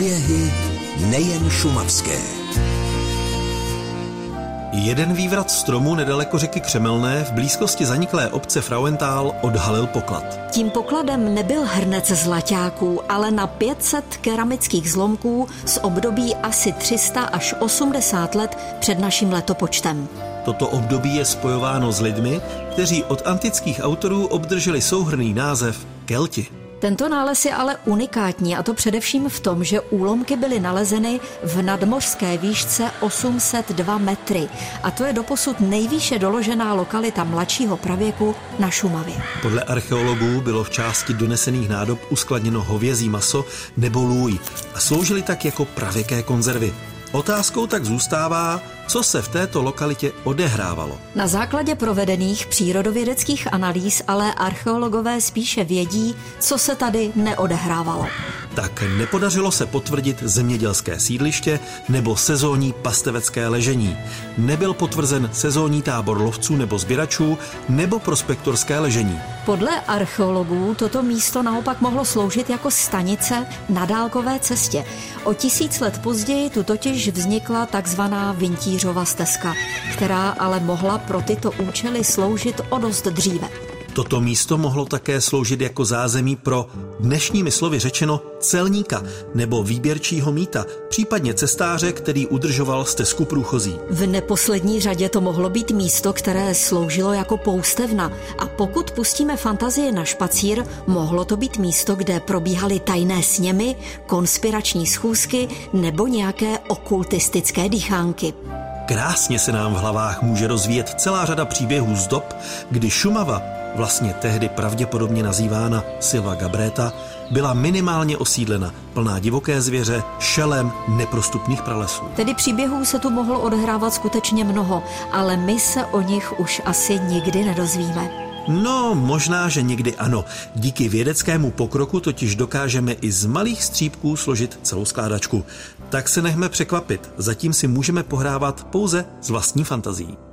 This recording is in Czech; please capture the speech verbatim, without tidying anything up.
Příběhy nejen šumavské. Jeden vývrat stromu nedaleko řeky Křemelné v blízkosti zaniklé obce Frauenthal odhalil poklad. Tím pokladem nebyl hrnec zlaťáků, ale na pět set keramických zlomků z období asi tři sta až osmdesát let před naším letopočtem. Toto období je spojováno s lidmi, kteří od antických autorů obdrželi souhrnný název Kelti. Tento nález je ale unikátní, a to především v tom, že úlomky byly nalezeny v nadmořské výšce osm set dva metry. A to je doposud nejvýše doložená lokalita mladšího pravěku na Šumavě. Podle archeologů bylo v části donesených nádob uskladněno hovězí maso nebo lůj a sloužily tak jako pravěké konzervy. Otázkou tak zůstává, co se v této lokalitě odehrávalo. Na základě provedených přírodovědeckých analýz ale archeologové spíše vědí, co se tady neodehrávalo. Tak nepodařilo se potvrdit zemědělské sídliště nebo sezónní pastevecké ležení. Nebyl potvrzen sezónní tábor lovců nebo sběračů nebo prospektorské ležení. Podle archeologů toto místo naopak mohlo sloužit jako stanice na dálkové cestě. O tisíc let později tu totiž vznikla takzvaná Vintířova stezka, která ale mohla pro tyto účely sloužit o dost dříve. Toto místo mohlo také sloužit jako zázemí pro, dnešními slovy řečeno, celníka nebo výběrčího mýta, případně cestáře, který udržoval stezku průchozí. V neposlední řadě to mohlo být místo, které sloužilo jako poustevna, a pokud pustíme fantazii na špacír, mohlo to být místo, kde probíhaly tajné sněmy, konspirační schůzky nebo nějaké okultistické dýchánky. Krásně se nám v hlavách může rozvíjet celá řada příběhů z dob, kdy Šumava, vlastně tehdy pravděpodobně nazývána Silva Gabreta, byla minimálně osídlena, plná divoké zvěře, šelem, neprostupných pralesů. Tedy příběhů se tu mohlo odehrávat skutečně mnoho, ale my se o nich už asi nikdy nedozvíme. No, možná, že někdy ano. Díky vědeckému pokroku totiž dokážeme i z malých střípků složit celou skládačku. Tak se nechme překvapit, zatím si můžeme pohrávat pouze s vlastní fantazií.